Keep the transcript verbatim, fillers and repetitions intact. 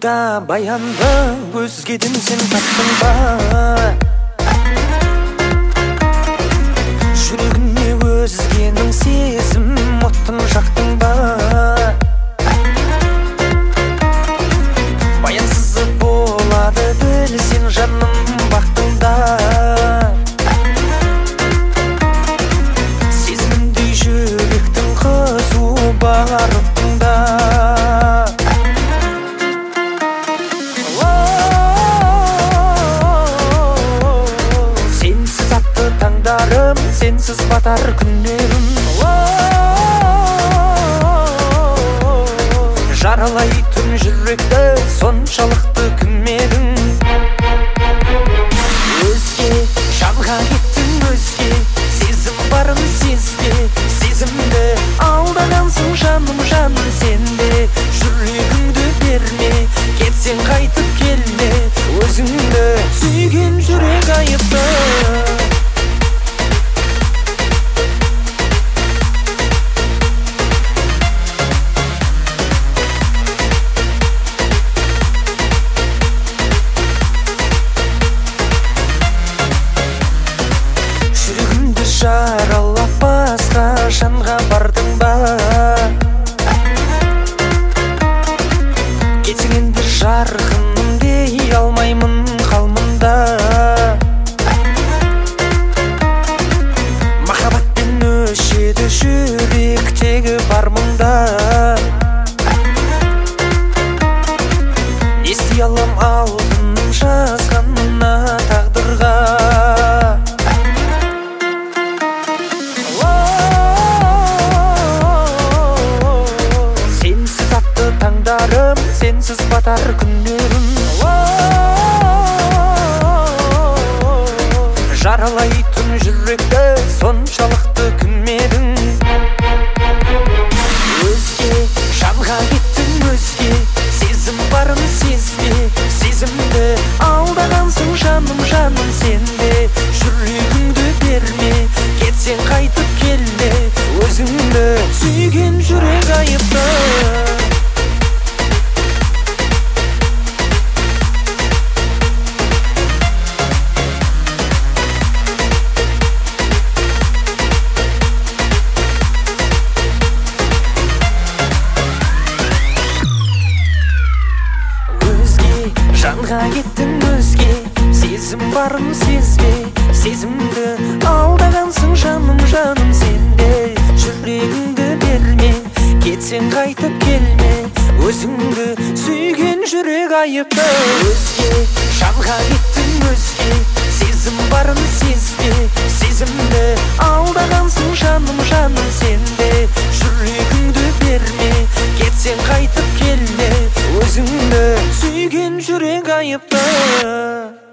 айда баянды өзгеден сен таптың ба? Жүрегіне өзгенің сезім оттын жақтың ба? Баянсыз болады білсең жаным бақтыңда. Сезімімдей жүректің қызу барытында. Сенсіз батар күндерім, жаралайтын жүректі соншалықты кімедің? Өзге жанға кеттің өзге, сезім барын сезбе, сезімді алдағансың жаным жаным сенде. Жүрегіңді берме, кетсең қайтып келме, өзіңді сүйген жүрек айыпты. Жаралап басқа жанға бардың ба? Кетсең енді жарқыным дей алмаймын қалмында. Махаббатпен өшеді жүректегі бар мұнда. Не істей алам алтынның жазғанына тағдырға? Сенсіз батар күндерім, жаралайтын жүректі соншалықты кімедің? Өзге жанға кеттің өзге, сезім барын сезбе, сезімді алдағансың жаным жаным сенде. Жүрегіңді берме, кетсең қайтып келме, өзіңді сүйген жүрек айыпты. Жанға кеттің өзге, сезім барын сезбе, сезімді алдағансың жаным жаным сенде. Жүрегіңді берме, кетсең қайтып келме, өзіңді сүйген жүрек айыпты. Өзге жанға кеттің өзге, сезім барын сезбе, сезімді алдағансың жаным жаным сенде. Жүрегіңді берме, кетсең қайтып келме, өзіңді сүйген жүрек айыпты.